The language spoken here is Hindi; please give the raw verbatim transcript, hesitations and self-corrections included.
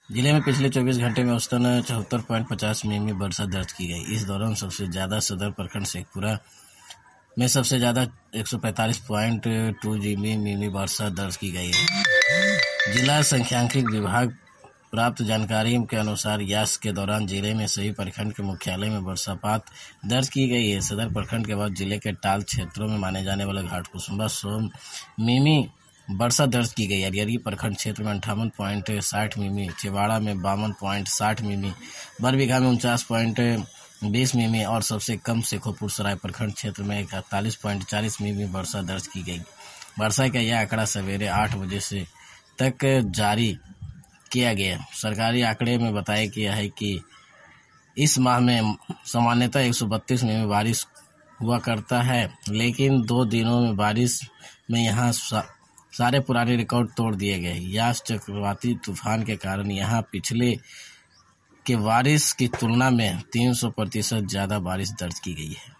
जिले में पिछले चौबीस घंटे में औसतन चौहत्तर पॉइंट पचास मिमी वर्षा दर्ज की गई। इस दौरान सबसे ज़्यादा सदर प्रखंड शेखपुरा में सबसे ज़्यादा एक सौ पैंतालीस पॉइंट दो मिमी वर्षा दर्ज की गई है। जिला सांख्यिकी विभाग प्राप्त जानकारी के अनुसार यास के दौरान जिले में सभी प्रखंड के मुख्यालय में वर्षापात दर्ज की गई है। सदर प्रखंड के बाद जिले के टाल क्षेत्रों में माने जाने वाले घाटकुसुम्भा सौ मिमी वर्षा दर्ज की गई। अरियरी प्रखंड क्षेत्र में अंठावन पॉइंट साठ मिमी, चेवाड़ा में बावन पॉइंट साठ मिमी, बरबीघा में उनचास पॉइंट बीस मिमी और सबसे कम शेखोपुर सराय प्रखंड क्षेत्र में इकतालीस पॉइंट चालीस मिमी वर्षा दर्ज की गई। वर्षा का यह आंकड़ा सवेरे आठ बजे से तक जारी किया गया। सरकारी आंकड़े में बताया गया है कि इस माह में सामान्यतः एक सौ बत्तीस मिमी बारिश हुआ करता है, लेकिन दो दिनों में बारिश में यहाँ सा, सारे पुराने रिकॉर्ड तोड़ दिए गए। यास चक्रवाती तूफान के कारण यहाँ पिछले के बारिश की तुलना में तीन सौ प्रतिशत ज़्यादा बारिश दर्ज की गई है।